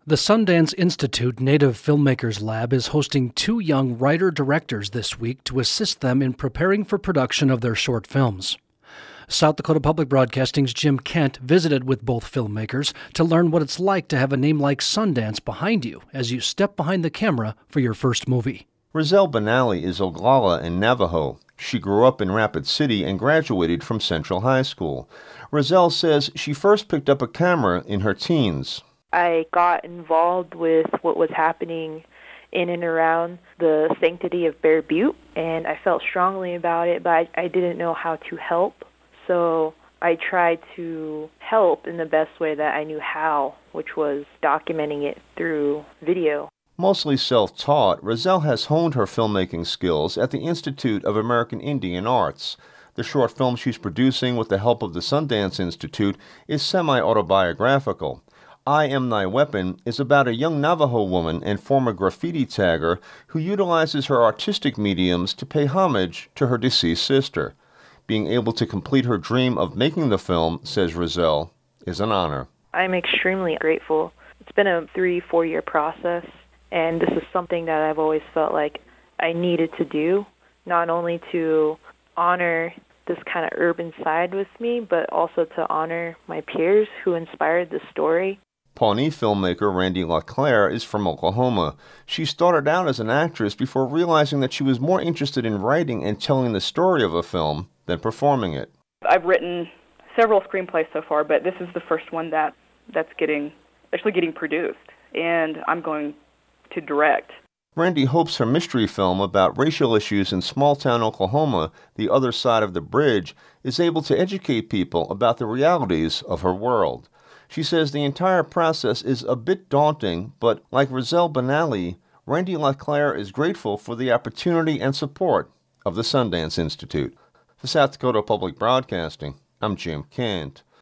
The Sundance Institute Native Filmmakers Lab is hosting 2 young writer-directors this week to assist them in preparing for production of their short films. South Dakota Public Broadcasting's Jim Kent visited with both filmmakers to learn what it's like to have a name like Sundance behind you as you step behind the camera for your first movie. Roselle Benally is Oglala in Navajo. She grew up in Rapid City and graduated from Central High School. Roselle says she first picked up a camera in her teens. I got involved with what was happening in and around the sanctity of Bear Butte, and I felt strongly about it, but I didn't know how to help. So I tried to help in the best way that I knew how, which was documenting it through video. Mostly self-taught, Roselle has honed her filmmaking skills at the Institute of American Indian Arts. The short film she's producing with the help of the Sundance Institute is semi-autobiographical. I Am Thy Weapon is about a young Navajo woman and former graffiti tagger who utilizes her artistic mediums to pay homage to her deceased sister. Being able to complete her dream of making the film, says Roselle, is an honor. I'm extremely grateful. It's been a 3-4 year process, and this is something that I've always felt like I needed to do, not only to honor this kind of urban side with me, but also to honor my peers who inspired the story. Pawnee filmmaker Randy LaClaire is from Oklahoma. She started out as an actress before realizing that she was more interested in writing and telling the story of a film than performing it. I've written several screenplays so far, but this is the first one that's getting produced, and I'm going to direct. Randy hopes her mystery film about racial issues in small-town Oklahoma, The Other Side of the Bridge, is able to educate people about the realities of her world. She says the entire process is a bit daunting, but like Roselle Benally, Randy LaClaire is grateful for the opportunity and support of the Sundance Institute. For South Dakota Public Broadcasting, I'm Jim Kent.